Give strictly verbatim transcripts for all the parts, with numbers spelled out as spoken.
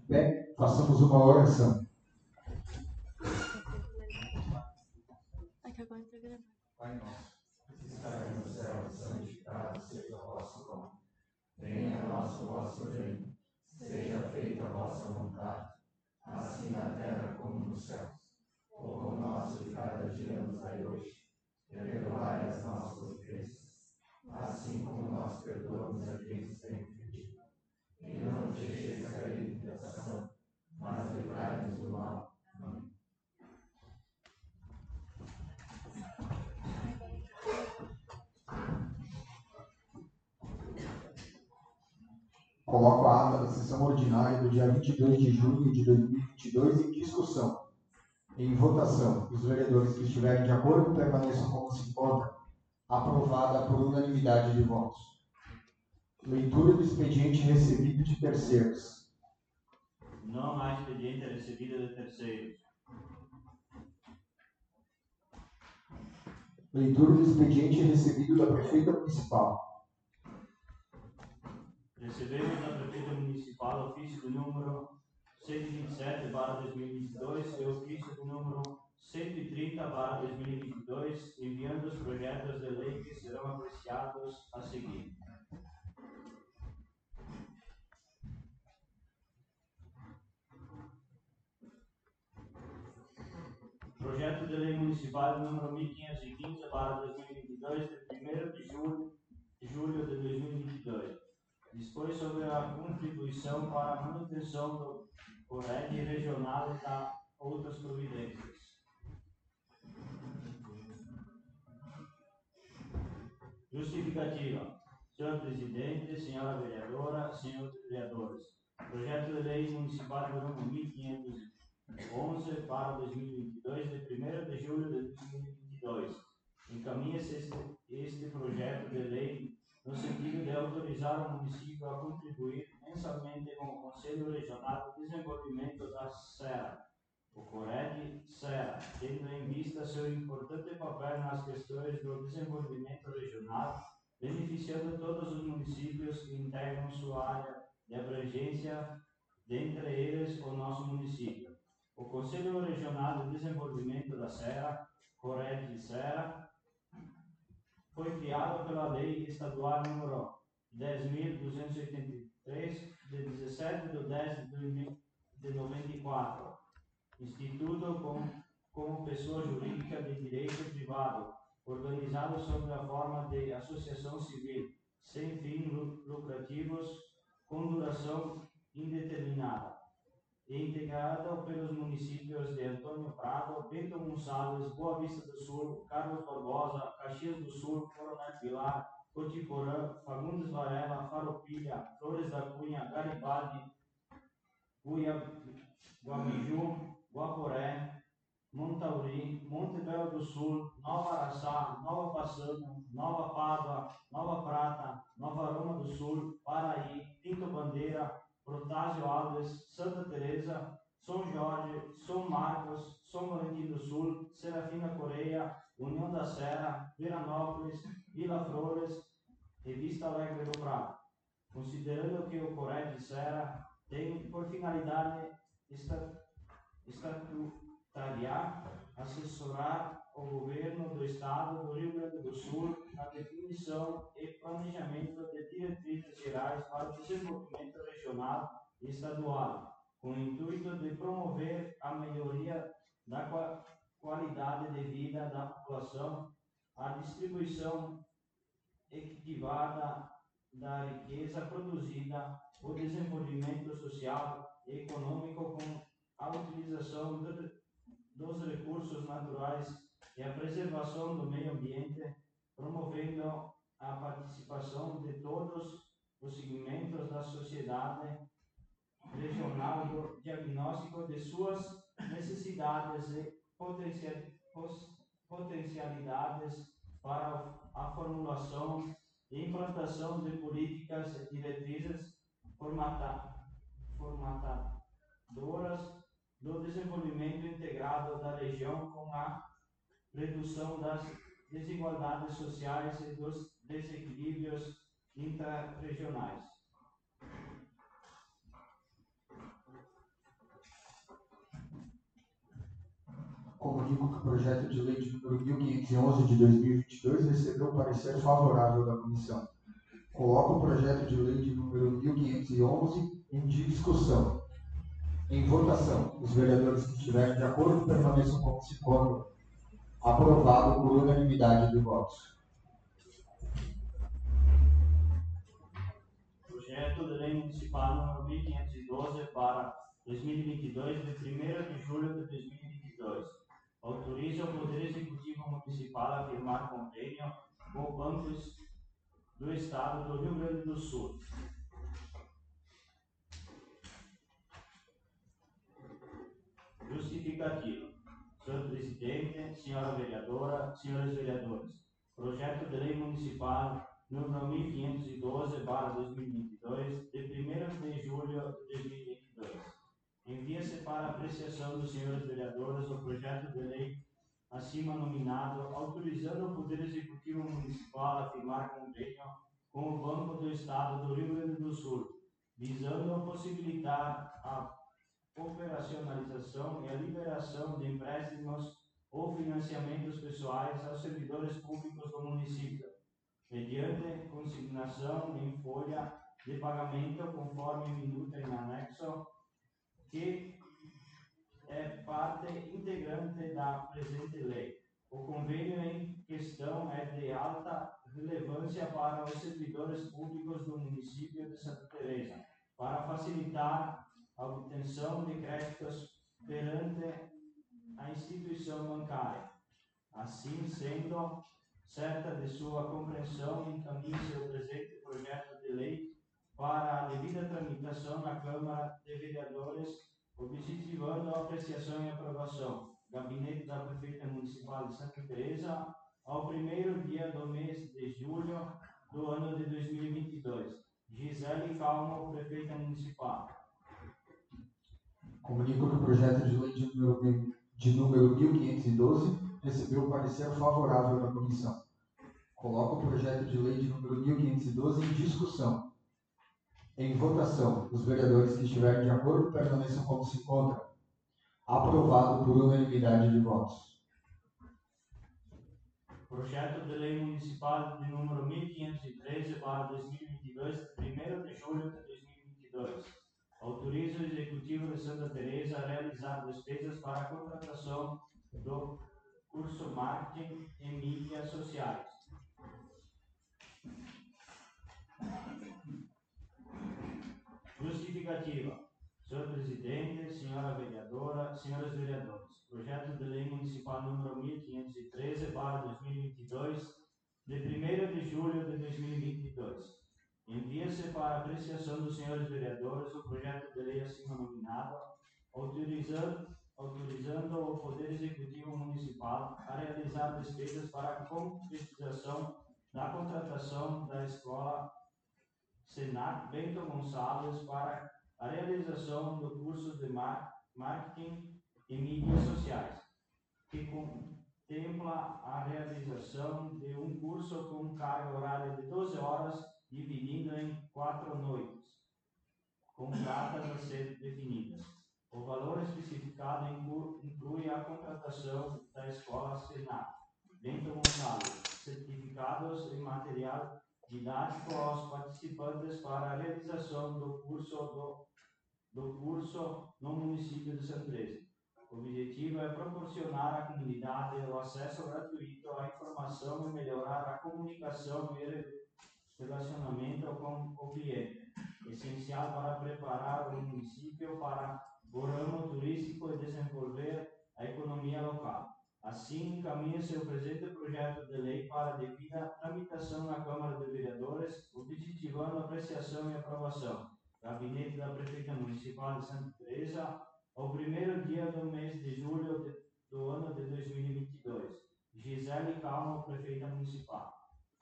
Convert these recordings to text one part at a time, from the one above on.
pé, façamos uma oração. Pai nosso, que estás no céu, santificado seja o vosso nome. Venha a nós o vosso reino. Seja feita a vossa vontade, assim na terra como no céu. O pão nosso de cada dia nos dai hoje. Perdoai as nossas ofensas, assim como nós perdoamos a quem nos tem ofendido. E não nos deixeis cair em tentação, mas livrai-nos do mal. Amém. Coloco a ata da sessão ordinária do dia vinte e dois de junho de dois mil e vinte e dois em discussão. Em votação, os vereadores que estiverem de acordo permaneçam como se encontram. Aprovada por unanimidade de votos. Leitura do expediente recebido de terceiros. Não há expediente recebido de terceiros. Leitura do expediente recebido da prefeita municipal. Recebemos da Prefeita Municipal ofício do número cento e vinte e sete barra dois mil e vinte e dois e ofício do número cento e trinta barra dois mil e vinte e dois, enviando os projetos de lei que serão apreciados a seguir. Projeto de Lei Municipal número mil quinhentos e quinze barra dois mil e vinte e dois, de primeiro de julho, julho de dois mil e vinte e dois. Dispõe sobre a contribuição para a manutenção do Coreg regional e da outras providências. Justificativa. Senhor Presidente, Senhora Vereadora, Senhores Vereadores. Projeto de Lei Municipal número mil quinhentos e onze barra dois mil e vinte e dois, de primeiro de julho de dois mil e vinte e dois. Encaminha-se este, este projeto de lei no sentido de autorizar o município a contribuir mensalmente com o Conselho Regional de Desenvolvimento da Serra, o Coreg Serra, tendo em vista seu importante papel nas questões do desenvolvimento regional, beneficiando todos os municípios que integram sua área de abrangência, dentre eles o nosso município. O Conselho Regional de Desenvolvimento da Serra, Coreg Serra, foi criado pela Lei Estadual número dez mil duzentos e oitenta e três, de dezessete de dez de noventa e quatro, instituído como, como pessoa jurídica de direito privado, organizado sob a forma de associação civil, sem fins lucrativos, com duração indeterminada, e integrada pelos municípios de Antônio Prado, Bento Gonçalves, Boa Vista do Sul, Carlos Barbosa, Caxias do Sul, Coronel Pilar, Cotiporã, Fagundes Varela, Farroupilha, Flores da Cunha, Garibaldi, Guamiju, Guaporé, Montauri, Monte Belo do Sul, Nova Araçá, Nova Passana, Nova Pádua, Nova Prata, Nova Roma do Sul, Paraí, Pinto Bandeira, Protásio Alves, Santa Teresa, São Jorge, São Marcos, São Valentim do Sul, Serafina Coreia, União da Serra, Veranópolis, Vila Flores e Vista Alegre do Prado. Considerando que o Coreg Serra tem por finalidade estatutariar, assessorar o governo do Estado do Rio Grande do Sul na definição e planejamento de diretrizes gerais para o desenvolvimento regional e estadual, com o intuito de promover a melhoria da qualidade de vida da população, a distribuição equilibrada da riqueza produzida, o desenvolvimento social e econômico com a utilização de, dos recursos naturais e a preservação do meio ambiente, promovendo a participação de todos os segmentos da sociedade regional no diagnóstico de suas necessidades e potencialidades para a formulação e implantação de políticas e diretrizes formata, formatadoras do desenvolvimento integrado da região com a redução das desigualdades sociais e dos desequilíbrios intrarregionais. Comunico que o projeto de lei de número mil quinhentos e onze de dois mil e vinte e dois recebeu parecer favorável da comissão. Coloco o projeto de lei de número mil quinhentos e onze em discussão. Em votação, os vereadores que estiverem de acordo permaneçam como se encontram. Aprovado por unanimidade de votos. Projeto de lei municipal número mil quinhentos e doze para dois mil e vinte e dois, de primeiro de julho de dois mil e vinte e dois. Autoriza o Poder Executivo Municipal a firmar convênio com bancos do Estado do Rio Grande do Sul. Justificativa. Senhor Presidente, senhora vereadora, senhores vereadores, projeto de lei municipal número mil quinhentos e doze barra dois mil e vinte e dois, de primeiro de julho de dois mil e vinte e dois. Envia-se para apreciação dos senhores vereadores o projeto de lei acima nominado, autorizando o Poder Executivo Municipal a firmar convênio com o Banco do Estado do Rio Grande do Sul, visando possibilitar a operacionalização e a liberação de empréstimos ou financiamentos pessoais aos servidores públicos do município, mediante consignação em folha de pagamento conforme minuta em anexo, que é parte integrante da presente lei. O convênio em questão é de alta relevância para os servidores públicos do município de Santa Teresa, para facilitar a obtenção de créditos perante a instituição bancária. Assim sendo, certa de sua compreensão, encaminhe-se o presente projeto de lei para a devida tramitação na Câmara de Vereadores, objetivando a apreciação e aprovação. Gabinete da Prefeita Municipal de Santa Teresa, ao primeiro dia do mês de julho do ano de dois mil e vinte e dois. Gisele Calmo, Prefeita Municipal. Comunico que o projeto de lei de número, de número mil quinhentos e doze recebeu parecer favorável da comissão. Coloco o projeto de lei de número mil quinhentos e doze em discussão. Em votação, os vereadores que estiverem de acordo permaneçam como se encontram. Aprovado por unanimidade de votos. Projeto de lei municipal de número mil quinhentos e treze barra dois mil e vinte e dois, de primeiro de julho de dois mil e vinte e dois. Autoriza o Executivo de Santa Teresa a realizar despesas para a contratação do curso Marketing e Mídias Sociais. Justificativa. Senhor Presidente, senhora vereadora, senhores vereadores, projeto de lei municipal número mil quinhentos e treze barra dois mil e vinte e dois, de primeiro de julho de dois mil e vinte e dois. Envia-se para apreciação dos senhores vereadores o projeto de lei acima nominado, autorizando, autorizando o Poder Executivo Municipal a realizar despesas para a concretização da contratação da Escola Senac Bento Gonçalves para a realização do curso de Marketing e Mídias Sociais, que contempla a realização de um curso com carga horária de doze horas, dividido em quatro noites, com datas a ser definidas. O valor especificado inclui a contratação da Escola Senac Bento Gonçalves, certificados e material didático aos participantes para a realização do curso, do, do curso no município de Santa Teresa. O objetivo é proporcionar à comunidade o acesso gratuito à informação e melhorar a comunicação e relacionamento com o cliente, essencial para preparar o município para o ramo turístico e desenvolver a economia local. Assim, encaminha-se o presente projeto de lei para a devida tramitação na Câmara de Vereadores, objetivando a apreciação e aprovação. Gabinete da Prefeita Municipal de Santa Teresa, ao primeiro dia do mês de julho de, do ano de dois mil e vinte e dois. Gisele Calmo, Prefeita Municipal.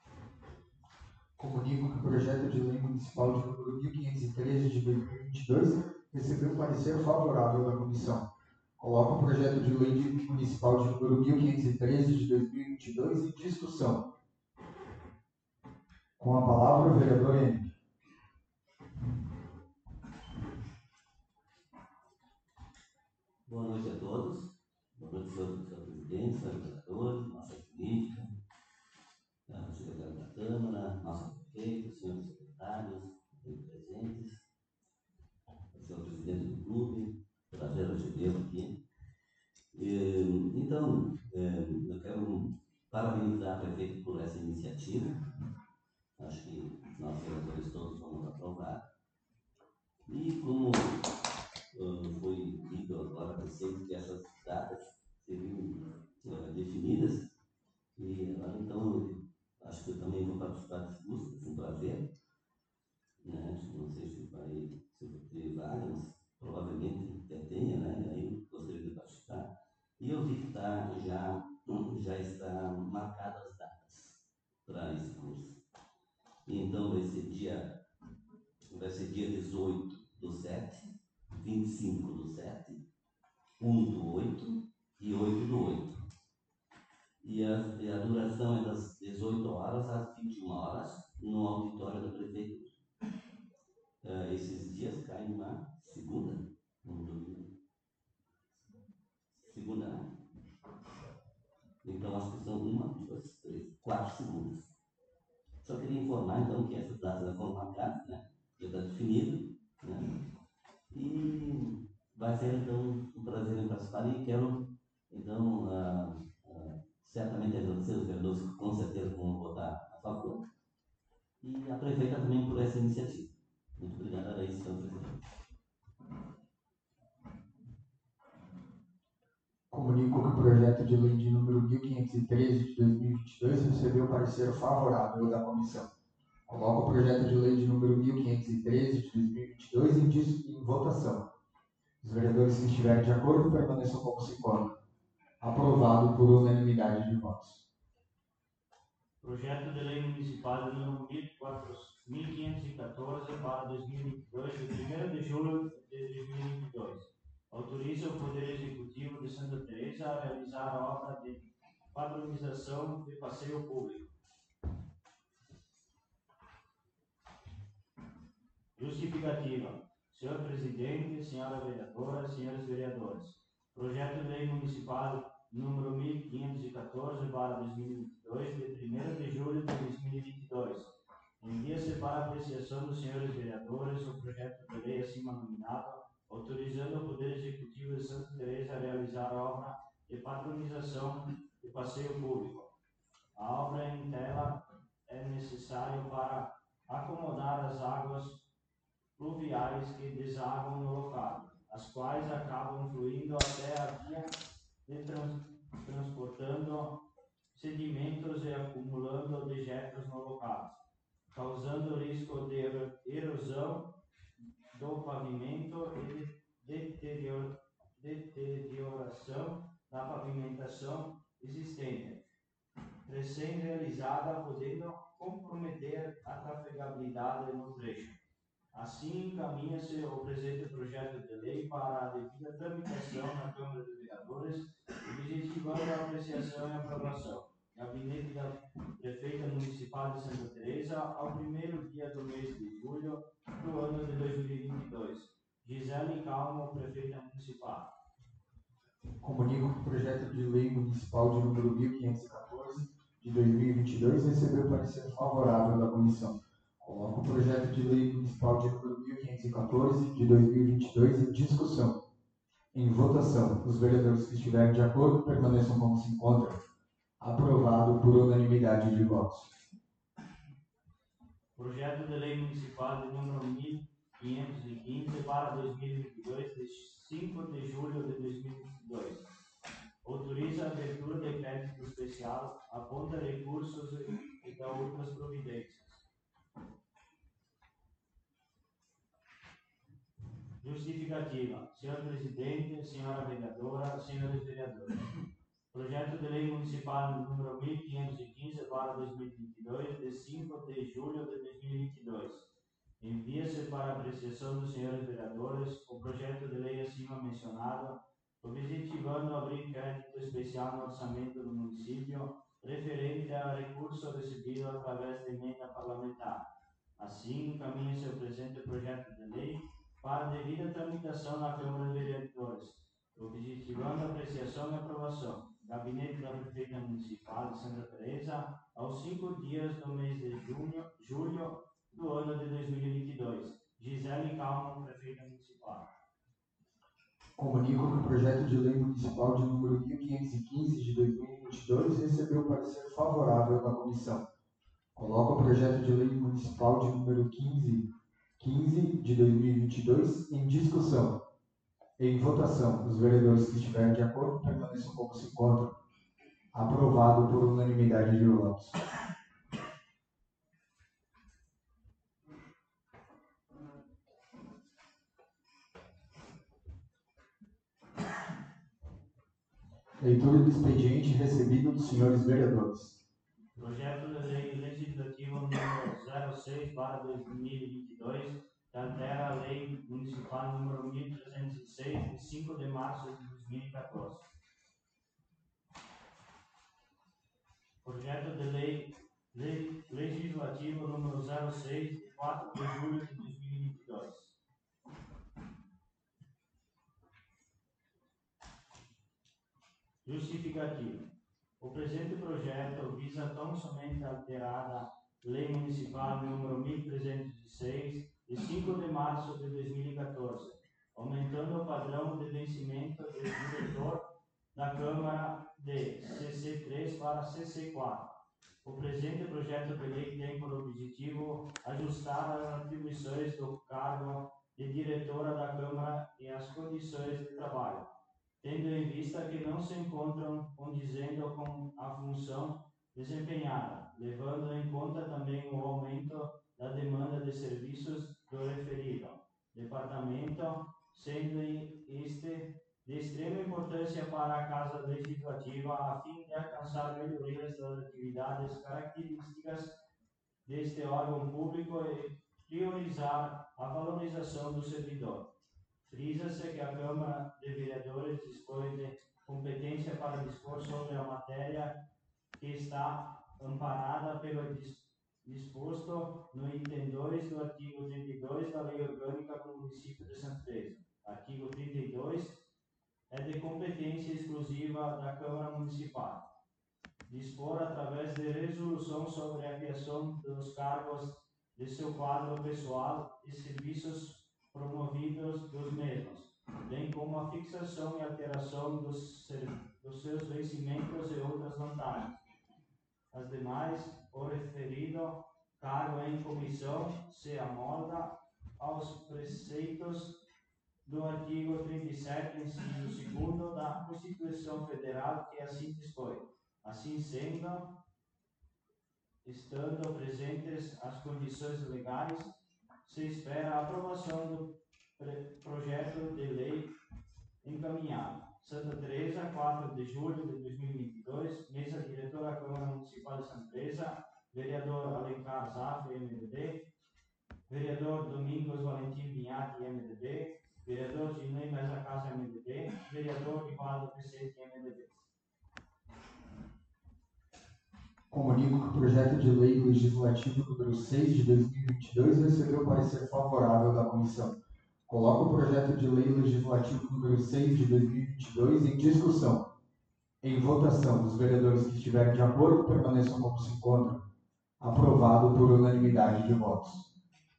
Comunico que o projeto de lei municipal de número mil quinhentos e treze de dois mil e vinte e dois recebeu parecer favorável da comissão. Coloco o projeto de lei municipal de número mil quinhentos e treze de dois mil e vinte e dois em discussão. Com a palavra, o vereador Henrique. Boa noite a todos. Boa noite, senhor presidente. presidente, senhores vereadores, nossa política, a secretária da Câmara, nossa prefeita, senhores secretários presentes, o senhor presidente do clube, prazer recebê-lo aqui. E, então, eu quero parabenizar a prefeita por essa iniciativa. Acho que nós, vereadores, todos vamos aprovar. E como uh, foi dito agora recente que essas datas seriam uh, definidas, e agora então acho que eu também vou participar desse curso, é um prazer. Né? Não sei se vai, se vai ter vagas, provavelmente até tenha, né? Aí eu gostaria de participar. E eu vi que tá, já, já está marcadas as datas para esse curso. E então vai ser dia, vai ser dia dezoito do sete, vinte e cinco do sete, um do oito e oito do oito. E a, e a duração é das dezoito horas às vinte e uma horas no auditório da prefeitura. Uh, esses dias caem uma segunda, um domingo. Segunda, né? Então acho que são uma, duas, três, quatro segundas. Só queria informar então que essas datas já foram marcadas, né? Já está definido, né? E vai ser então um prazer em participar e quero então uh, uh, certamente agradecer os vereadores que com certeza vão votar a favor e a prefeita também por essa iniciativa. Muito obrigado, era isso, senhor presidente. Comunico que o projeto de lei de número mil quinhentos e treze de dois mil e vinte e dois recebeu parecer favorável da comissão. Coloco o projeto de lei de número mil quinhentos e treze de dois mil e vinte e dois em, dis- em votação. Os vereadores que estiverem de acordo permaneçam como se encontram. Aprovado por unanimidade de votos. Projeto de lei municipal de número mil quinhentos e quatorze para dois mil e vinte e dois, de primeiro de julho de dois mil e vinte e dois. Autoriza o Poder Executivo de Santa Teresa a realizar a obra de padronização de passeio público. Justificativa. Senhor Presidente, Senhora Vereadora, Senhores Vereadores. Projeto de lei municipal número mil quinhentos e quatorze para dois mil e vinte e dois, de primeiro de julho de dois mil e vinte e dois. Envia-se para apreciação dos senhores vereadores o projeto de lei acima nominado, autorizando o Poder Executivo de Santa Teresa a realizar a obra de padronização de passeio público. A obra em tela é necessária para acomodar as águas pluviais que desaguam no local, as quais acabam fluindo até a via de trans, transportando sedimentos e acumulando dejetos no local, causando risco de erosão do pavimento e deterior, deterioração da pavimentação existente, recém-realizada, podendo comprometer a trafegabilidade no trecho. Assim, encaminha-se o presente projeto de lei para a devida tramitação na Câmara de Vereadores, objetivando a apreciação e aprovação. Gabinete da Prefeita Municipal de Santa Teresa, ao primeiro dia do mês de julho do ano de dois mil e vinte e dois. Gisele Calmo, Prefeita Municipal. Comunico que o projeto de lei municipal de número mil quinhentos e quatorze de dois mil e vinte e dois recebeu parecer favorável da comissão. Coloco o projeto de lei municipal de número mil quinhentos e quatorze de dois mil e vinte e dois em discussão. Em votação, os vereadores que estiverem de acordo permaneçam como se encontram. Aprovado por unanimidade de votos. Projeto de lei municipal de número mil quinhentos e quinze para dois mil e vinte e dois, de cinco de julho de dois mil e vinte e dois. Autoriza a abertura de crédito especial, aponta recursos e dá outras providências. Justificativa. Senhor Presidente, Senhora Vereadora, Senhores Vereadores. Projeto de lei municipal número mil quinhentos e quinze para dois mil e vinte e dois, de cinco de julho de dois mil e vinte e dois. Envia-se para apreciação dos senhores vereadores o projeto de lei acima mencionado, objetivando abrir crédito especial no orçamento do município, referente a recurso recebido através da emenda parlamentar. Assim, encaminha-se o presente projeto de lei para devida tramitação na Câmara de Vereadores, objetivando a apreciação e aprovação. Gabinete da Prefeita Municipal de Santa Teresa, aos cinco dias do mês de junho, julho do ano de dois mil e vinte e dois. Gisele Calma, Prefeita Municipal. Comunico que o projeto de lei municipal de número mil quinhentos e quinze de dois mil e vinte e dois recebeu parecer favorável da comissão. Coloco o projeto de lei municipal de número quinze, quinze de dois mil e vinte e dois em discussão. Em votação, os vereadores que estiverem de acordo permaneçam como se encontram. Aprovado por unanimidade de votos. Leitura do expediente recebido dos senhores vereadores. Projeto de lei legislativo número zero seis barra dois mil e vinte e dois, que altera a lei municipal número mil trezentos e seis, de cinco de março de dois mil e quatorze. Projeto de lei, lei legislativo número zero seis, de quatro de julho de dois mil e vinte e dois. Justificativo. O presente projeto visa tão somente alterar a Lei Municipal número mil trezentos e seis, de cinco de março de dois mil e quatorze, aumentando o padrão de vencimento do diretor da Câmara de C C três para C C quatro. O presente projeto de lei tem por objetivo ajustar as atribuições do cargo de diretora da Câmara e as condições de trabalho, tendo em vista que não se encontram condizendo com a função desempenhada, levando em conta também o aumento da demanda de serviços do referido departamento, sendo este de extrema importância para a Casa Legislativa a fim de alcançar melhorias das atividades características deste órgão público e priorizar a valorização do servidor. Frisa-se que a Câmara de Vereadores dispõe de competência para dispor sobre a matéria que está amparada pelo disposto no item dois do artigo trinta e dois da Lei Orgânica do Município de Santa Teresa. Artigo trinta e dois é de competência exclusiva da Câmara Municipal dispor através de resolução sobre a criação dos cargos de seu quadro pessoal e serviços promovidos dos mesmos, bem como a fixação e alteração dos, dos seus vencimentos e outras vantagens. As demais, o referido cargo em comissão se amolda aos preceitos do artigo trinta e sete, inciso segundo da Constituição Federal, que assim dispõe. Assim sendo, estando presentes as condições legais, se espera a aprovação do projeto de lei encaminhado. Santa Teresa, quatro de julho de dois mil e vinte e dois, mesa diretora da Câmara Municipal de Santa Teresa, vereador Alencar Zafra, M D B, vereador Domingos Valentim Vinhati, M D B, vereador Ginei Mesa Casa, M D B, vereador Rivaldo Pecete, M D B. Comunico que o projeto de lei legislativo número seis de dois mil e vinte e dois recebeu parecer favorável da comissão. Coloco o projeto de lei legislativo número seis de dois mil e vinte e dois em discussão. Em votação, os vereadores que estiverem de acordo permaneçam como se encontram. Aprovado por unanimidade de votos.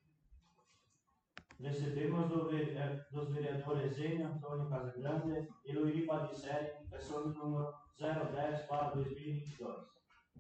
Recebemos do, dos vereadores Enio Antônio Casagrande e Luiri Padiceri, indicação do número zero dez para dois mil e vinte e dois.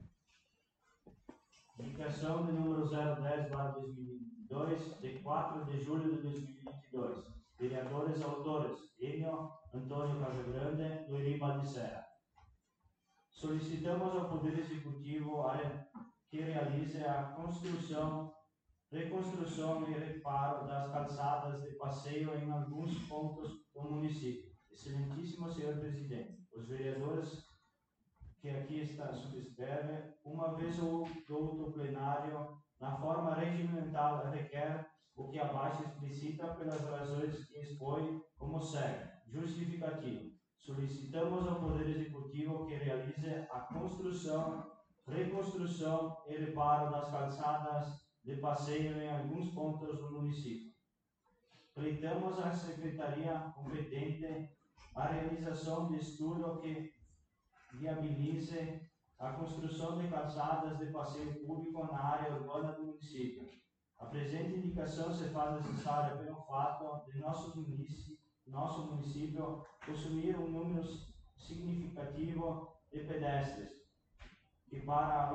Indicação de número zero dez barra dois mil e vinte e dois, de quatro de julho de dois mil e vinte e dois. Vereadores autores: Enio Antônio Casagrande, Luiri Padiceri. Solicitamos ao Poder Executivo que realize a construção, reconstrução e reparo das calçadas de passeio em alguns pontos do município. Excelentíssimo senhor Presidente, os vereadores que aqui está subscreve, uma vez o douto plenário, na forma regimental, requer o que abaixo explicita pelas razões que expõe como segue. Justificativo. Solicitamos ao Poder Executivo que realize a construção, reconstrução e reparo das calçadas de passeio em alguns pontos do município. Pleitamos à Secretaria competente a realização de estudo que viabilize a construção de calçadas de passeio público na área urbana do município. A presente indicação se faz necessária pelo fato de nossos municípios, nosso município possuir um número significativo de pedestres que, para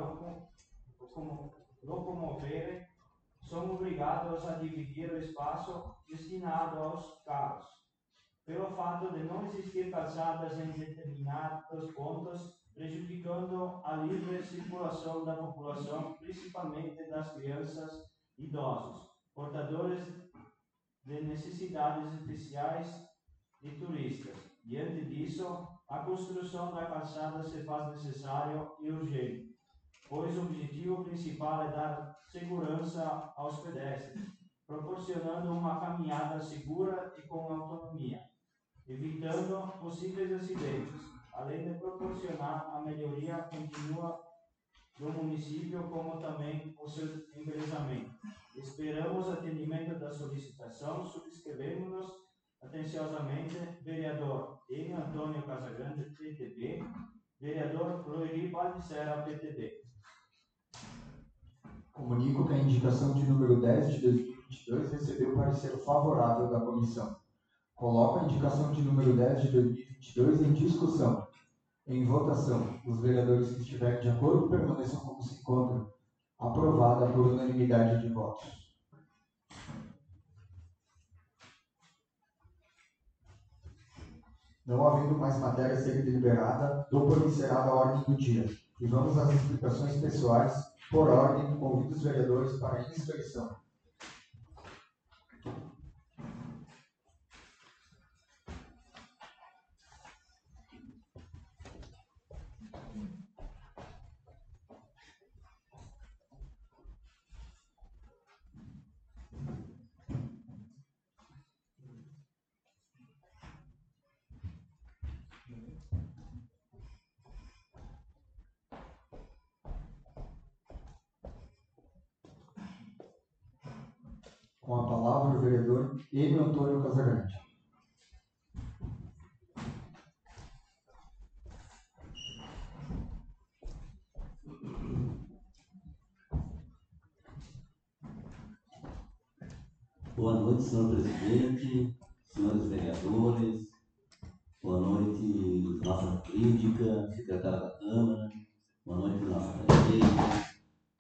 locomover, são obrigados a dividir o espaço destinado aos carros. Pelo fato de não existir calçadas em determinados pontos, prejudicando a livre circulação da população, principalmente das crianças e idosos, portadores de necessidades especiais e turistas. Diante disso, a construção da calçada se faz necessária e urgente, pois o objetivo principal é dar segurança aos pedestres, proporcionando uma caminhada segura e com autonomia, evitando possíveis acidentes, além de proporcionar a melhoria contínua do município, como também o seu embelezamento. Esperamos atendimento da solicitação, subscrevemos atenciosamente, vereador Enio Antônio Casagrande, P T B, vereador Loiri Baldissera, P T B. Comunico que a indicação de número dez de dois mil e vinte e dois recebeu parecer favorável da comissão. Coloco a indicação de número dez de dois mil e vinte e dois em discussão. Em votação, os vereadores que estiverem de acordo permaneçam como se encontram. Aprovada por unanimidade de votos. Não havendo mais matéria a ser deliberada, dou por encerrada a ordem do dia. E vamos às explicações pessoais. Por ordem, convido os vereadores para a inscrição. Com a palavra o vereador Enio Antônio Casagrande. Boa noite, senhor presidente, senhores vereadores, boa noite, nossa crítica, secretária da Câmara, boa noite, nossa prefeita.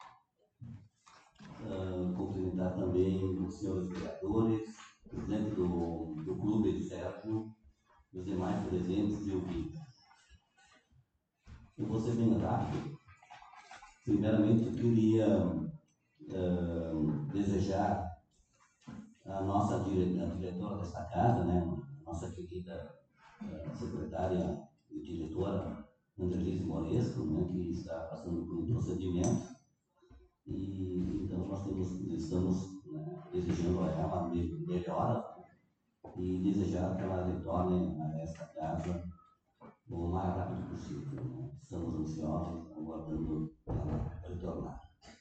Uh, cumprimentar também os senhores vereadores, presidente do, do Clube de Sérgio, e os demais presentes e ouvintes. Eu vou ser bem rápido. Primeiramente, eu queria uh, desejar a nossa dire, a diretora desta casa, né, a nossa querida uh, secretária e diretora Andrelise Moresco, né, que está passando por um procedimento. E então nós temos, estamos, né, desejando a ela melhora e desejar que ela retorne a esta casa o mais rápido possível. Né? Estamos ansiosos, aguardando ela retornar.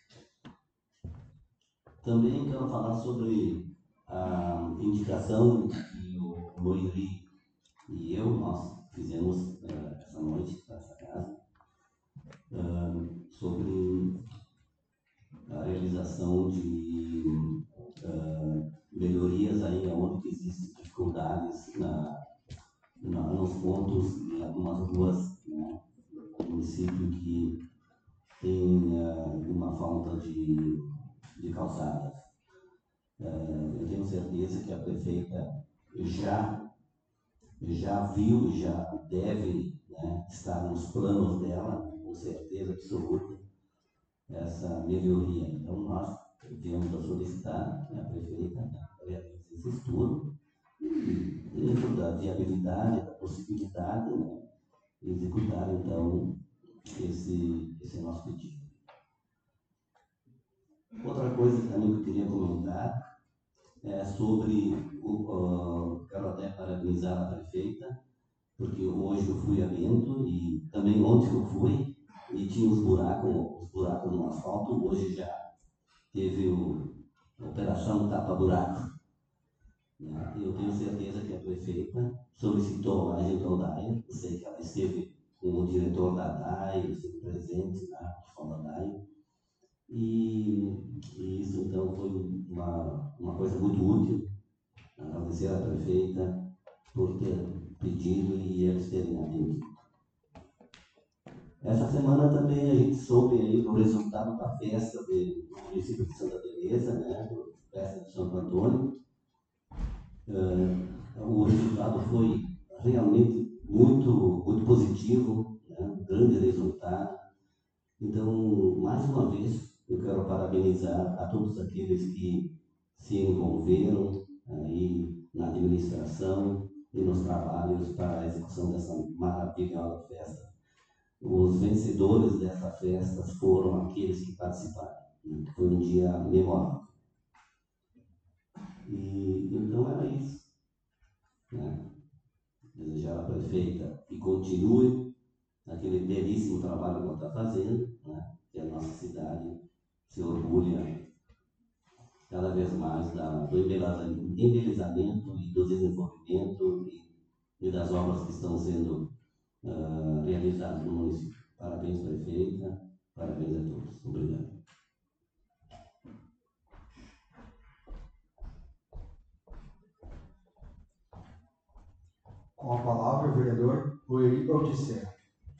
Também quero falar sobre a indicação que o Loiri e eu, nós fizemos uh, essa noite para essa casa, uh, sobre a realização de uh, melhorias aí onde existem dificuldades na, na, nos pontos, em algumas ruas, né, no município que tem uh, uma falta de, de calçadas. Uh, eu tenho certeza que a prefeita já, já viu, já deve, né, estar nos planos dela, com certeza absoluta, essa melhoria. Então, nós viemos a solicitar, né, a prefeita, né, realize esse estudo e, dentro da viabilidade, da possibilidade, né, executar, então, esse, esse nosso pedido. Outra coisa também que eu queria comentar é sobre, o, uh, quero até parabenizar a prefeita, porque hoje eu fui a Bento e também ontem eu fui, e tinha os buracos, os buracos no asfalto. Hoje já teve o, a operação tapa-buraco. Né? Eu tenho certeza que a prefeita solicitou a Agenda Aldaia, eu sei que ela esteve com o diretor diretor da D A I, esteve presente na função da D A I, e, e isso então foi uma, uma coisa muito útil. Agradecer à prefeita por ter pedido e eles terem atendido. Essa semana também a gente soube aí do resultado da festa do município de Santa Teresa, né, a festa de Santo Antônio. Uh, o resultado foi realmente muito, muito positivo, né, um grande resultado. Então, mais uma vez, eu quero parabenizar a todos aqueles que se envolveram aí na administração e nos trabalhos para a execução dessa maravilhosa festa. Os vencedores dessa festa foram aqueles que participaram. Foi um dia memorável. E então era isso, né? Desejar à prefeita que continue aquele belíssimo trabalho que ela está fazendo, né? Que a nossa cidade se orgulha cada vez mais da, do embelezamento e do desenvolvimento e, e das obras que estão sendo uh, realizadas no município. Parabéns, prefeita, parabéns a todos. Obrigado. Com a palavra, o vereador Oeri Baldicerra.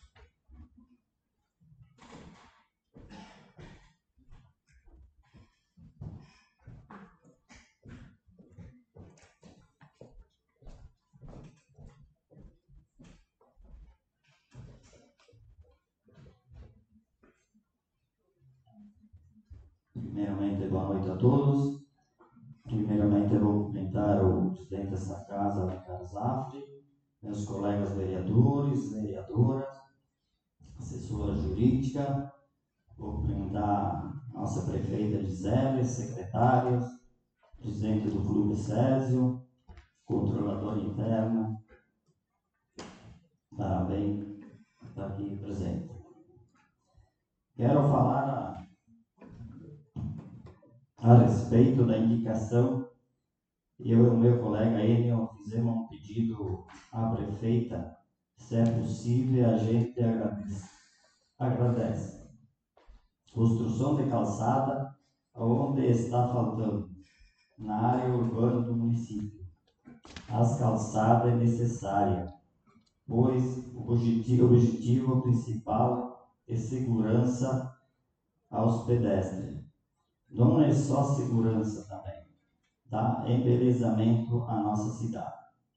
Primeiramente, boa noite a todos. Primeiramente, eu vou cumprimentar o presidente dessa casa, Ricardo Zafre, meus colegas vereadores, vereadoras, assessora jurídica. Vou cumprimentar a nossa prefeita Gisele, secretários, presidente do Clube Césio, controladora interna. Parabéns por estar aqui presente. Quero falar a a respeito da indicação. Eu e o meu colega Enio fizemos um pedido à prefeita, se é possível, a gente agradece. agradece. Construção de calçada, onde está faltando? Na área urbana do município. As calçadas é necessária, pois o objetivo, o objetivo principal é segurança aos pedestres. Não é só segurança também, dá embelezamento à nossa cidade.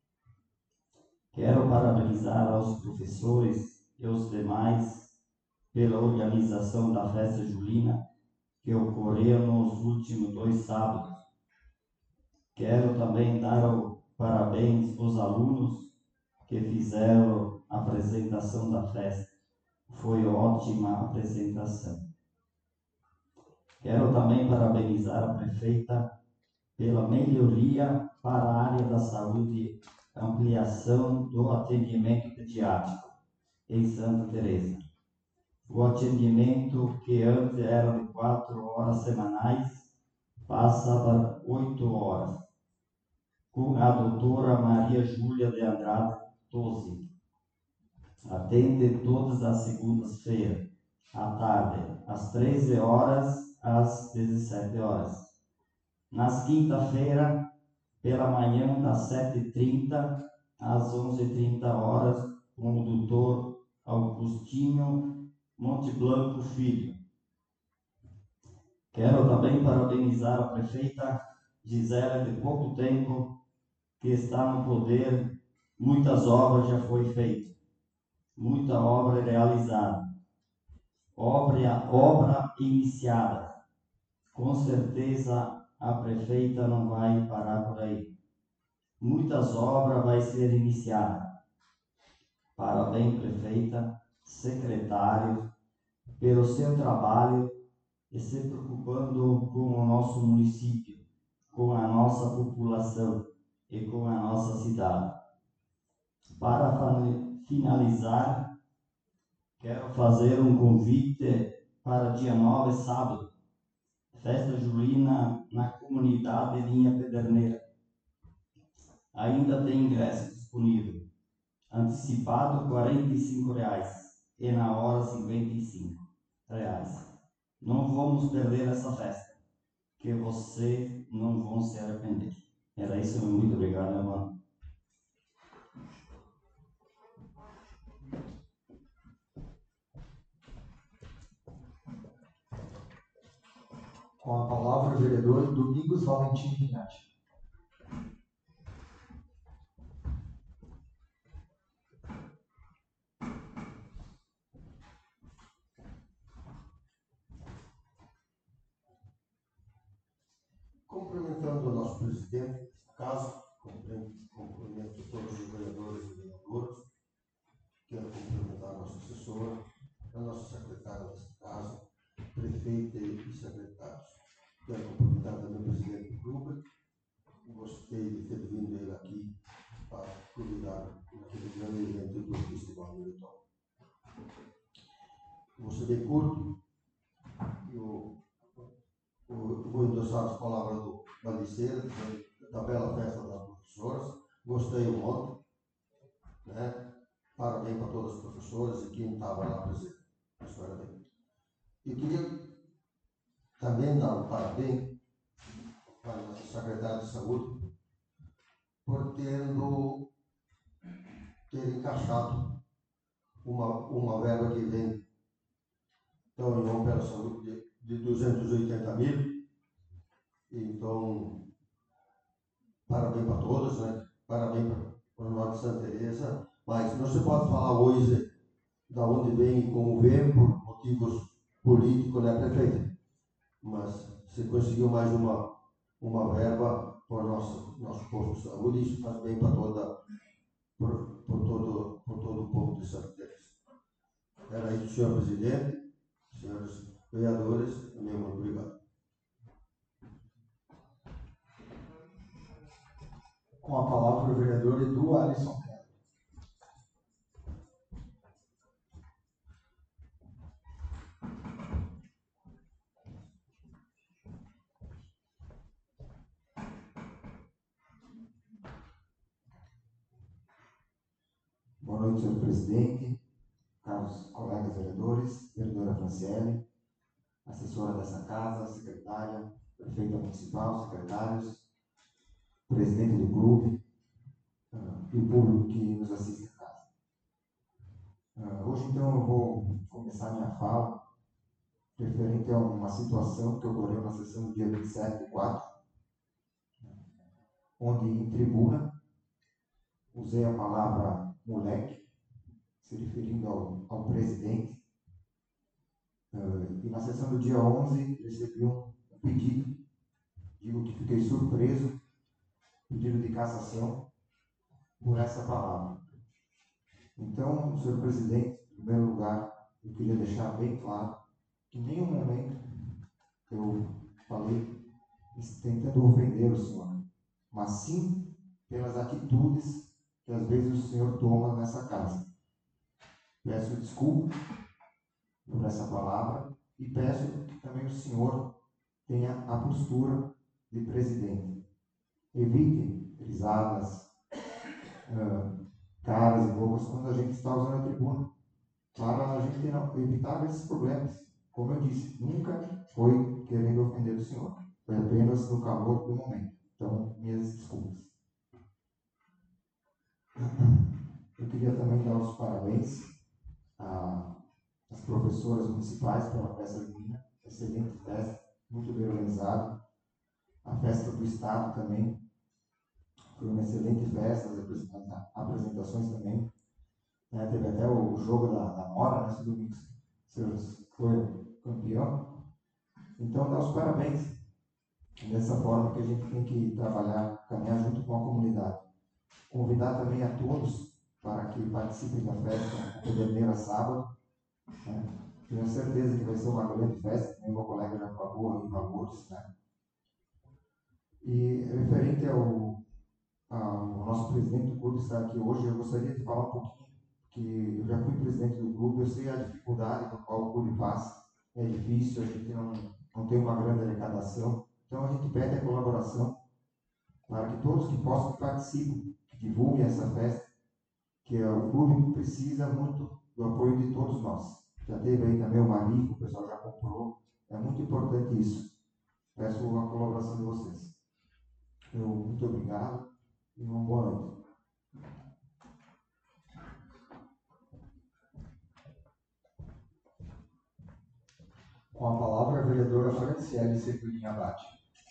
Quero parabenizar aos professores e os demais pela organização da festa julina que ocorreu nos últimos dois sábados. Quero também dar o parabéns aos alunos que fizeram a apresentação da festa. Foi ótima apresentação. Quero também parabenizar a prefeita pela melhoria para a área da saúde, ampliação do atendimento pediátrico em Santa Teresa. O atendimento que antes era de quatro horas semanais passa para oito horas, com a doutora Maria Júlia de Andrade Tosi. Atende todas as segundas-feiras, à tarde, às treze horas às dezessete horas. Nas quinta-feira, pela manhã, das sete e trinta às onze e trinta horas, com o doutor Augustinho Monteblanco Filho. Quero também parabenizar a prefeita Gisele, de pouco tempo que está no poder, muitas obras já foi feita, muita obra realizada, obra, obra iniciada. Com certeza a prefeita não vai parar por aí. Muitas obras vão ser iniciadas. Parabéns, prefeita, secretário, pelo seu trabalho e se preocupando com o nosso município, com a nossa população e com a nossa cidade. Para finalizar, quero fazer um convite para dia nove, sábado, festa julina na comunidade Linha Pederneira. Ainda tem ingresso disponível. Antecipado quarenta e cinco reais. e na hora cinquenta e cinco reais. Não vamos perder essa festa, que você não vão se arrepender. Era isso, muito obrigado, meu irmão. Com a palavra, o vereador Domingos Valentim Pinhatti. Cumprimentando o nosso presidente, neste caso, cumprimento todos os vereadores e vereadoras, quero cumprimentar a nossa assessora, a nossa secretária, neste caso, prefeita e secretários. Quero cumprimentar também o presidente do clube. Gostei de ter vindo ele aqui para convidar naquele grande evento do Festival Militão. Vou ser bem curto. Eu, eu vou endossar as palavras do Baliceira, da bela festa das professoras. Gostei ontem, né? Parabéns para todas as professoras e quem estava lá presente. Parabéns. Eu queria também dar um parabéns para a secretária de Saúde por tendo, ter encaixado uma, uma verba que vem da União pela Saúde de, de duzentos e oitenta mil. Então, parabéns para todos, né? Parabéns para o Norte de Santa Teresa. Mas não se pode falar hoje da onde vem e como vem por motivos políticos, né, prefeito? Mas você conseguiu mais uma, uma verba para o nosso, nosso posto de saúde, isso faz bem para toda, por, por, todo, por todo o povo de Santa Teresa. Era isso, senhor presidente, senhores vereadores, meu muito obrigado. Com a palavra, o vereador Edu Alisson. Boa noite, senhor presidente, caros colegas vereadores, vereadora Franciele, assessora dessa casa, secretária, prefeita municipal, secretários, presidente do clube uh, e o público que nos assiste em casa. Uh, hoje, então, eu vou começar minha fala referente a uma situação que ocorreu na sessão do dia vinte e sete de quatro, onde, em tribuna, usei a palavra moleque, se referindo ao, ao presidente. Uh, e na sessão do dia onze, recebi um, um pedido, digo que fiquei surpreso, pedido de cassação por essa palavra. Então, senhor presidente, em primeiro lugar, eu queria deixar bem claro que em nenhum momento eu falei tentando ofender o senhor, mas sim pelas atitudes que às vezes o senhor toma nessa casa. Peço desculpa por essa palavra e peço que também o senhor tenha a postura de presidente. Evite risadas, uh, caras e bocas quando a gente está usando a tribuna, para a gente não, evitar esses problemas. Como eu disse, nunca foi querendo ofender o senhor, foi apenas no calor do momento. Então, minhas desculpas. Eu queria também dar os parabéns às professoras municipais pela festa junina, excelente festa, muito bem organizada. A festa do Estado também foi uma excelente festa, as apresentações também. Né, teve até o jogo da, da Mora, nesse domingo, o senhor foi campeão. Então, dá os parabéns. Dessa forma que a gente tem que trabalhar, caminhar junto com a comunidade. Convidar também a todos para que participem da festa Pederneira sábado. Né? Tenho certeza que vai ser uma grande festa, como meu colega já falou, em valores. Né? E referente ao, ao nosso presidente do clube estar aqui hoje, eu gostaria de falar um pouquinho, que eu já fui presidente do clube, eu sei a dificuldade com a qual o clube passa. É difícil, a gente não, não tem uma grande arrecadação. Então a gente pede a colaboração para que todos que possam participem, que divulguem essa festa, que o clube precisa muito do apoio de todos nós. Já teve aí também o Mari, o pessoal já comprou. É muito importante isso. Peço a colaboração de vocês. Eu, muito obrigado e uma boa noite. Com a palavra, a vereadora Franciele Severino Abate.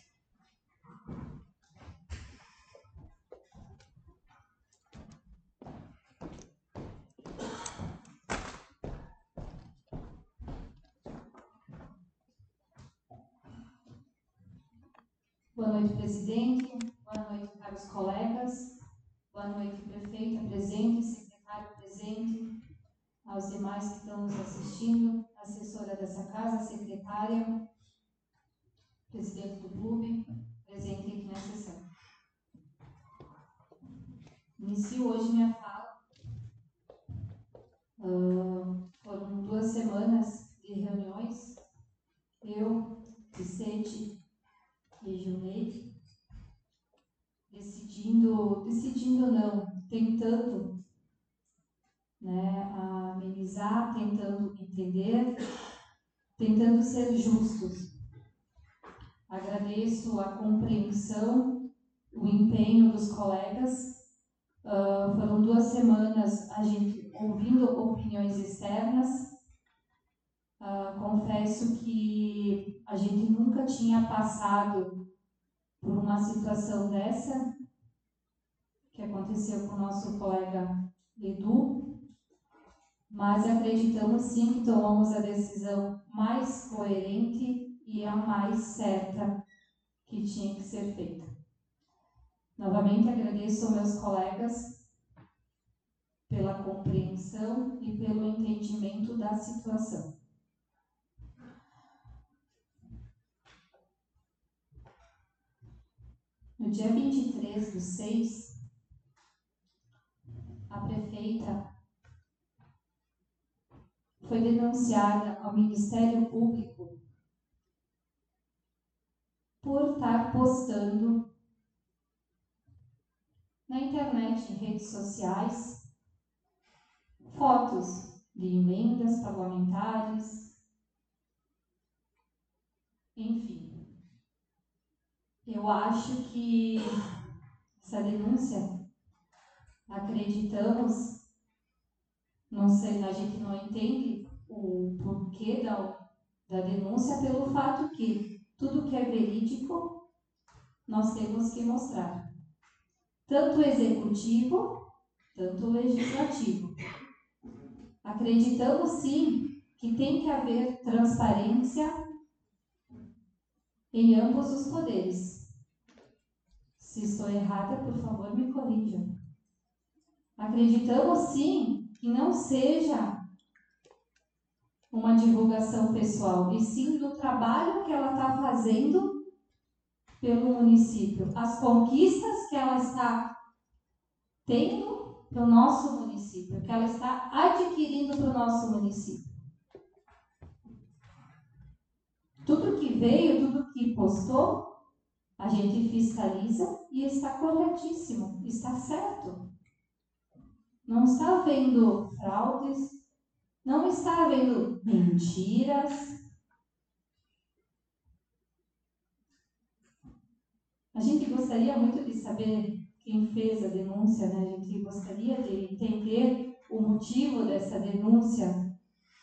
Boa noite, presidente. Boa noite, caros colegas. Boa noite, prefeita presente, secretário presente, aos demais que estão nos assistindo, assessora dessa casa, secretária, presidente do clube, presente aqui na sessão. Inicio hoje minha fala. Uh, foram duas semanas de reuniões, eu, Vicente e Gilneide, decidindo, decidindo não, tentando, né, amenizar, tentando entender, tentando ser justos. Agradeço a compreensão, o empenho dos colegas. Uh, foram duas semanas a gente ouvindo opiniões externas. Uh, confesso que a gente nunca tinha passado por uma situação dessa, que aconteceu com o nosso colega Edu, mas acreditamos sim que tomamos a decisão mais coerente e a mais certa que tinha que ser feita. Novamente agradeço aos meus colegas pela compreensão e pelo entendimento da situação. No dia vinte e três do seis, a prefeita foi denunciada ao Ministério Público por estar postando na internet, em redes sociais, fotos de emendas parlamentares, enfim. Eu acho que essa denúncia, acreditamos, não sei, a gente não entende o porquê da, da denúncia pelo fato que tudo que é verídico nós temos que mostrar. Tanto o executivo, tanto o legislativo. Acreditamos sim que tem que haver transparência em ambos os poderes. Se estou errada, por favor, me corrijam. Acreditamos sim que não seja uma divulgação pessoal, e sim do trabalho que ela está fazendo pelo município, as conquistas que ela está tendo para o nosso município, que ela está adquirindo para o nosso município. Tudo que veio, tudo que postou, a gente fiscaliza e está corretíssimo, está certo. Não está havendo fraudes, não está havendo mentiras. A gente gostaria muito de saber quem fez a denúncia, né? A gente gostaria de entender o motivo dessa denúncia.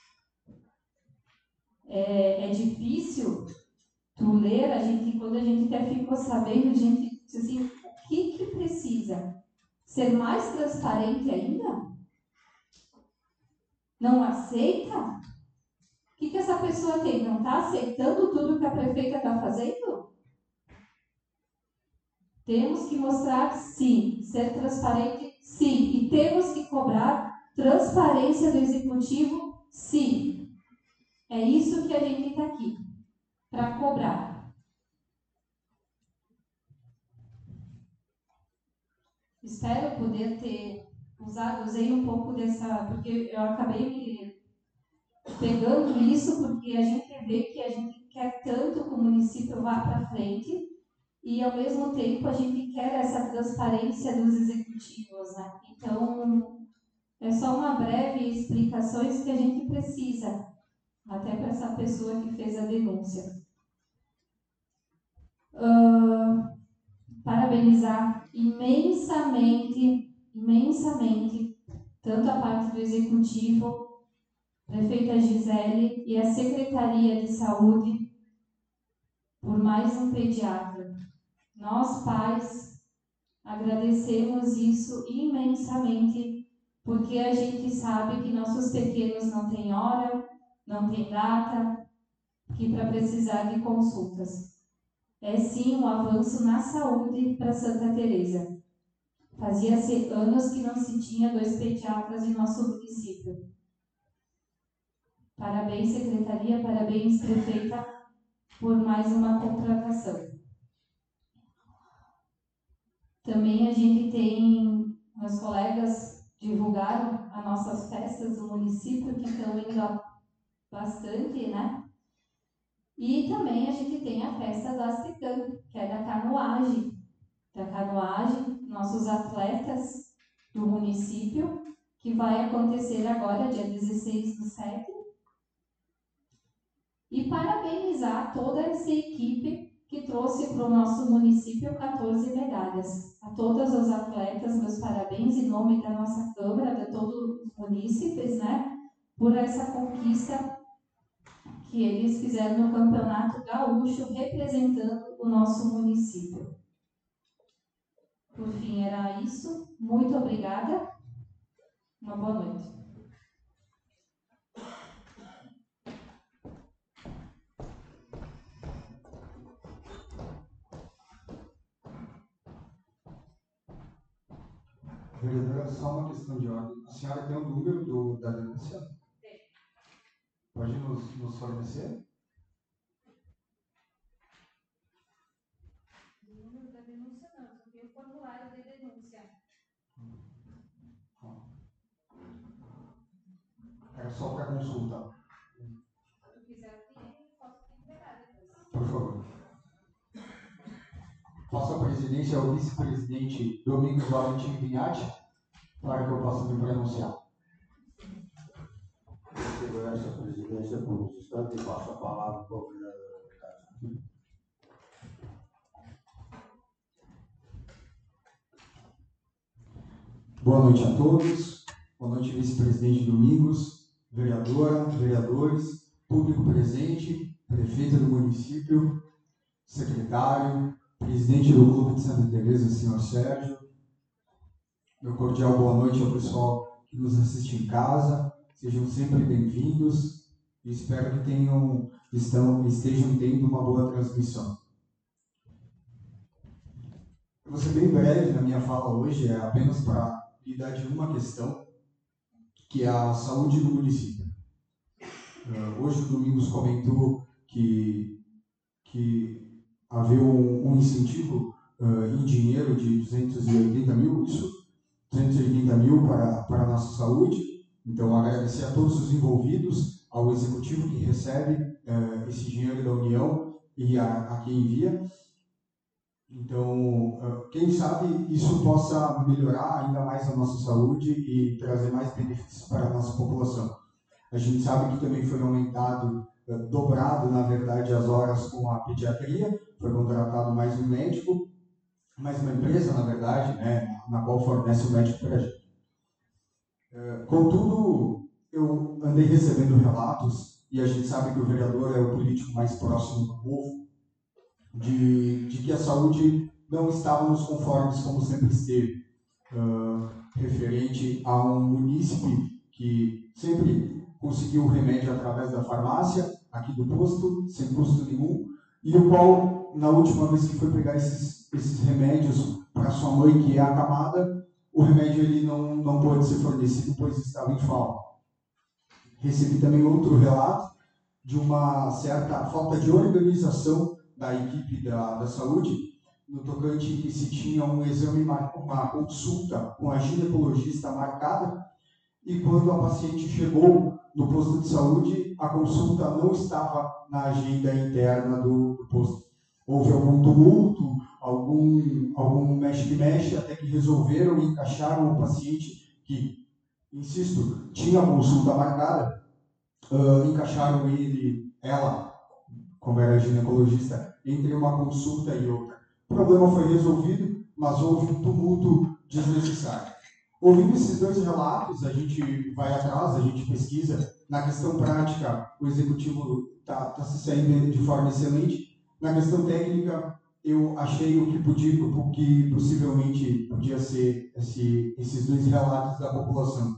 É, é difícil tu ler, a gente, quando a gente até ficou sabendo, a gente disse assim, o que que precisa? Ser mais transparente ainda? Não aceita? O que que essa pessoa tem? Não está aceitando tudo que a prefeita está fazendo? Temos que mostrar, sim, ser transparente, sim, e temos que cobrar transparência do executivo, sim. É isso que a gente está aqui, para cobrar. Espero poder ter usado, usei um pouco dessa, porque eu acabei me pegando isso, porque a gente vê que a gente quer tanto que o município vá para frente, e ao mesmo tempo a gente quer essa transparência dos executivos, né? Então, é só uma breve explicação que a gente precisa, até para essa pessoa que fez a denúncia. Uh, parabenizar imensamente, imensamente, tanto a parte do Executivo, prefeita Gisele e a Secretaria de Saúde, por mais um pediatra. Nós, pais, agradecemos isso imensamente, porque a gente sabe que nossos pequenos não têm hora, não têm data, que para precisar de consultas. É sim um avanço na saúde para Santa Teresa. Fazia-se anos que não se tinha dois pediatras em nosso município. Parabéns, secretaria, parabéns, prefeita, por mais uma contratação. Também a gente tem, meus colegas divulgaram as nossas festas do município, que estão indo bastante, né? E também a gente tem a festa do Astecam, que é da canoagem. Da canoagem, nossos atletas do município, que vai acontecer agora, dia dezesseis do sete. E parabenizar toda essa equipe que trouxe para o nosso município quatorze medalhas. A todos os atletas, meus parabéns em nome da nossa Câmara, de todos os munícipes, né, por essa conquista que eles fizeram no Campeonato Gaúcho, representando o nosso município. Por fim, era isso. Muito obrigada. Uma boa noite. Vereadora, só uma questão de ordem. A senhora tem o número do, da denúncia? Tem. Pode nos, nos fornecer? O número da denúncia não, só tem o formulário de denúncia. Era só para consulta. Se tu quiser, eu posso te entregar depois. Por favor. Passo a presidência ao vice-presidente Domingos Valentim Vinhati, para que eu possa me pronunciar. Eu sigo essa presidência por um instante e passo a palavra para o vereador Ricardo. Boa noite a todos. Boa noite, vice-presidente Domingos, vereadora, vereadores, público presente, prefeito do município, secretário, presidente do Clube de Santa Teresa, senhor Sérgio. Meu cordial boa noite ao pessoal que nos assiste em casa. Sejam sempre bem-vindos e espero que tenham, estão, estejam tendo uma boa transmissão. Eu vou ser bem breve na minha fala hoje, é apenas para lidar de uma questão, que é a saúde do município. Uh, hoje o Domingos comentou que, que havia um, um incentivo uh, em dinheiro de duzentos e oitenta mil, isso, duzentos e oitenta mil para, para a nossa saúde. Então, agradecer a todos os envolvidos, ao executivo que recebe uh, esse dinheiro da União e a, a quem envia. Então, uh, quem sabe isso possa melhorar ainda mais a nossa saúde e trazer mais benefícios para a nossa população. A gente sabe que também foi aumentado, uh, dobrado, na verdade, as horas com a pediatria, foi contratado mais um médico, mais uma empresa, na verdade, né, na qual fornece o médico para a gente. Uh, contudo, eu andei recebendo relatos, e a gente sabe que o vereador é o político mais próximo do povo, de, de que a saúde não estava nos conformes como sempre esteve, uh, referente a um munícipe que sempre conseguiu o remédio através da farmácia, aqui do posto, sem custo nenhum, e o qual, na última vez que foi pegar esses, esses remédios para sua mãe, que é acamada, o remédio ele não, não pôde ser fornecido, pois estava em falta. Recebi também outro relato de uma certa falta de organização da equipe da, da saúde, no tocante em que se tinha um exame, uma consulta com a ginecologista marcada, e quando a paciente chegou no posto de saúde, a consulta não estava na agenda interna do, do posto. Houve algum tumulto, algum, algum mexe-que-mexe, até que resolveram e encaixaram o paciente, que insisto, tinha a consulta marcada, uh, encaixaram ele, ela, como era ginecologista, entre uma consulta e outra. O problema foi resolvido, mas houve um tumulto desnecessário. Ouvindo esses dois relatos, a gente vai atrás, a gente pesquisa. Na questão prática, o executivo está tá se saindo de forma excelente. Na questão técnica, eu achei o que, podia, o que possivelmente podia ser esse, esses dois relatos da população.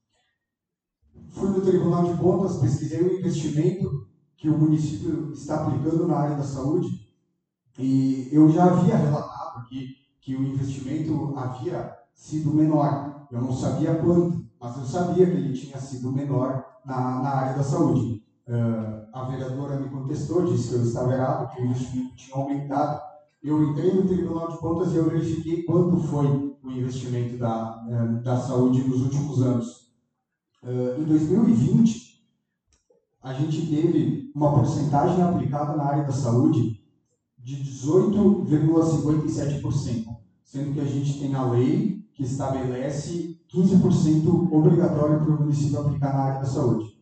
Fui no Tribunal de Contas, pesquisei o investimento que o município está aplicando na área da saúde e eu já havia relatado aqui que o investimento havia sido menor. Eu não sabia quanto, mas eu sabia que ele tinha sido menor na, na área da saúde. Uh, a vereadora me contestou, disse que eu estava errado, que o investimento tinha aumentado. Eu entrei no Tribunal de Contas e eu verifiquei quanto foi o investimento da, uh, da saúde nos últimos anos. Uh, em dois mil e vinte, a gente teve uma porcentagem aplicada na área da saúde de dezoito vírgula cinquenta e sete por cento, sendo que a gente tem a lei que estabelece quinze por cento obrigatório para o município aplicar na área da saúde.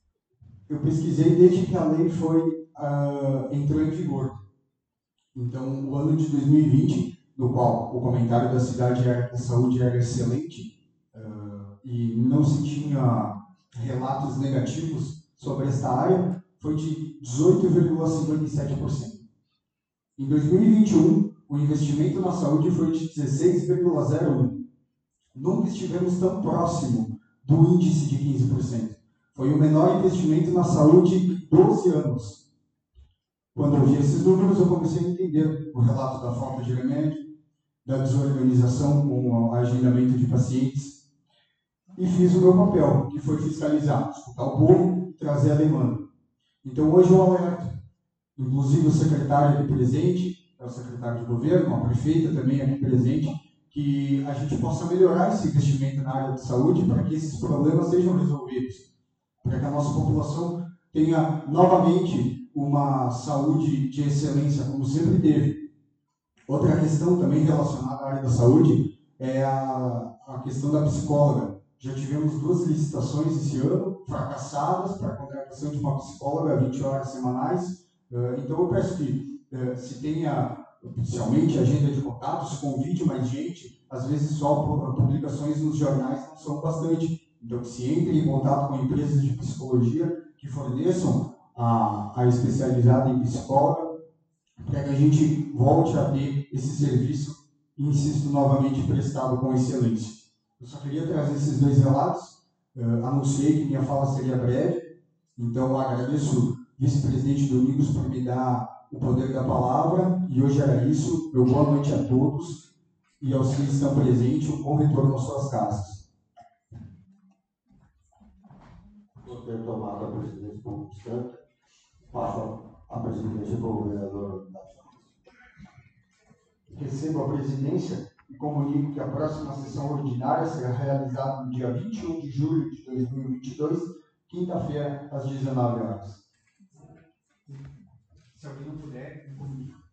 Eu pesquisei desde que a lei foi, uh, entrou em vigor. Então, o ano de dois mil e vinte, no qual o comentário da cidade era que a saúde era excelente uh, e não se tinha relatos negativos sobre esta área, foi de dezoito vírgula cinquenta e sete por cento. Em dois mil e vinte e um, o investimento na saúde foi de dezesseis vírgula zero um por cento. Nunca estivemos tão próximo do índice de quinze por cento. Foi o menor investimento na saúde em doze anos. Quando eu vi esses números, eu comecei a entender o relato da falta de remédio, da desorganização com o agendamento de pacientes, e fiz o meu papel, que foi fiscalizar, escutar o povo e trazer a demanda. Então, hoje eu alerto, inclusive o secretário aqui presente, é o secretário de governo, a prefeita também aqui presente, que a gente possa melhorar esse investimento na área de saúde para que esses problemas sejam resolvidos, para que a nossa população tenha novamente uma saúde de excelência, como sempre teve. Outra questão também relacionada à área da saúde é a, a questão da psicóloga. Já tivemos duas licitações esse ano, fracassadas, para a contratação de uma psicóloga a vinte horas semanais. Então eu peço que se tenha oficialmente agenda de contatos, convide mais gente. Às vezes só publicações nos jornais não são bastante. Então que se entre em contato com empresas de psicologia que forneçam a, a especializada em psicóloga, para que a gente volte a ter esse serviço, e insisto novamente, prestado com excelência. Eu só queria trazer esses dois relatos, uh, anunciei que minha fala seria breve, então agradeço vice-presidente Domingos por me dar o poder da palavra, e hoje era isso. Meu boa noite a todos, e aos que estão presentes, um bom retorno às suas casas. Por ter tomado a presidência por um instante, passo a presidência para o vereador. Recebo a presidência e comunico que a próxima sessão ordinária será realizada no dia vinte e um de julho de dois mil e vinte e dois, quinta-feira, às dezenove horas. Se alguém não puder, me comunique.